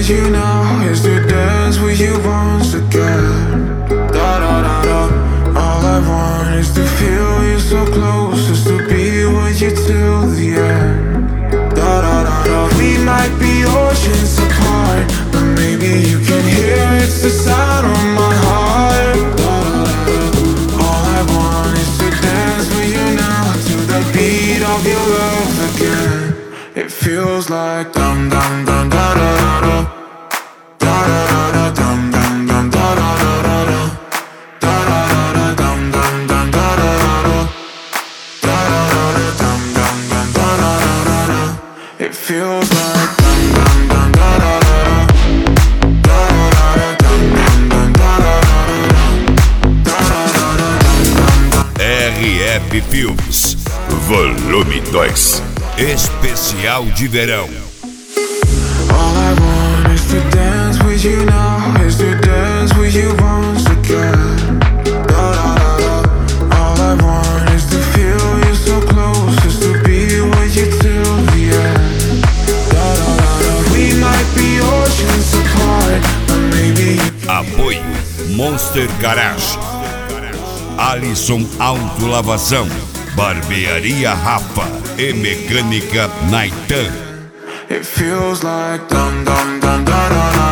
with you now is to dance with you once again. Da da da da. All I want is to feel you so close, is to be with you till the end. Da da da da. We might be oceans apart, but maybe you can hear it's the sound of my heart. Da da da da. All I want is to dance with you now to the beat of your love again. It feels like dum dum dum da da da da. Da da da da dum dum dum da da da da da. Da da da da dum dum dum da da da da. Da da da da dum dum dum da da da da da. It feels like dum dum dum da da da da. Da da da da dum dum dum da da da da da. Da da da da dum dum dum. RF Filmes, Volume 2, especial de verão. All I want is to dance with you now, is to dance with you once again. Da da da da. All I want is to feel you so close, is to be with you till the end. Da da da da. We might be oceans apart, but maybe you can. Apoio Monster Garage, Alisson Autolavação, Barbearia Rafa e Mecânica Naitan. It feels like dum dum dum da da da.